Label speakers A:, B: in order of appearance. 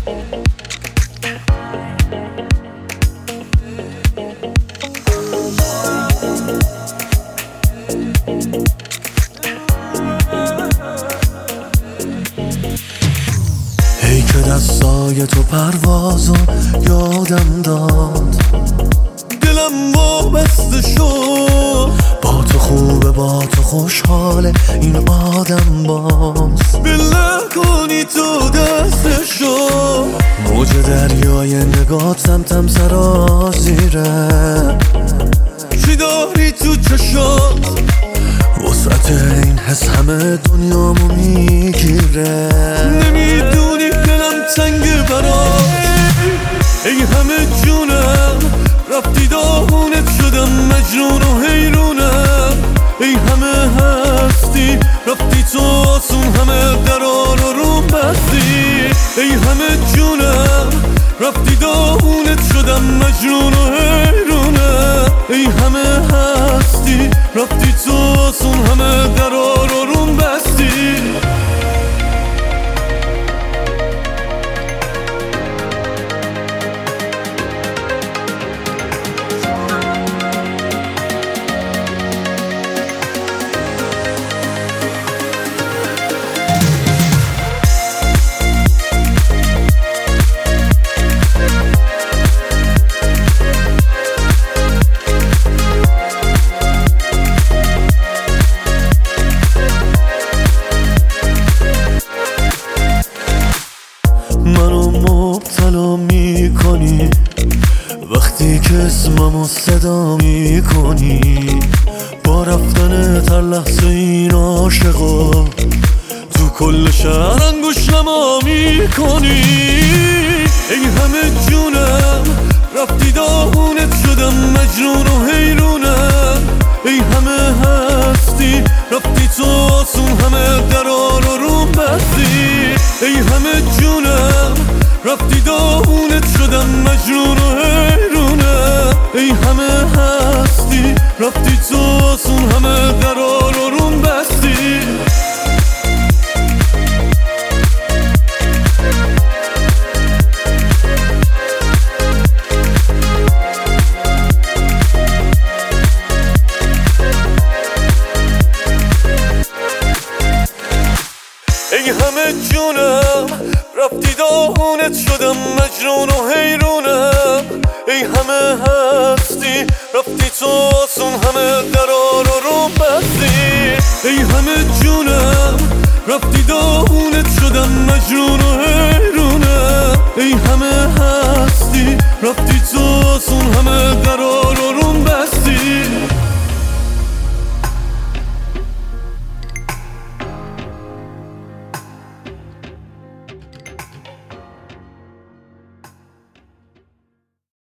A: ای که دستای تو پروازو یادم داد، دلم وابسته شد. با تو خوبه، با تو خوشحاله این آدم باز. بله کنی تو دستشو، موج دریای نگات سمتم سرازیره. چی داری تو چشات؟ وسعت این حس همه دنیامو میگیره. نمیدونی دلم تنگ برات، ای همه جونم رفتی داغونت شدم مجنون و حیرونم. ای همه هستی رفتی تو آسون، همه درار رو روم بستی. ای همه جونم رفتی داغونت شدم مجنون و حیرونم. ای همه هستی رفتی تو آسون، همه درار رو روم بستی. منو مبتلا میکنی وقتی که اسممو صدا میکنی. با رفتن هر لحظه این عاشقو تو کل شهر انگوش نما میکنی. ای همه جونم رفتی داغونت شدم مجنون و حیرونم. ای همه هستی رفتی تو آسون، همه درار رو روم بستی. ای همه جونم رفتی داغونت شدم مجنون و حیرونم. ای همه هستی رفتی تو آسون، همه درار رو روم بستی. ای همه جونم رفتی داغونت شدم مجنون و حیرونم. ای همه هستی رفتی تو آسون، همه درار رو روم بستی. ای همه جونم رفتی داغونت شدم مجنون و حیرونم. ای همه هستی رفتی تو آسون، همه درار رو روم بستی.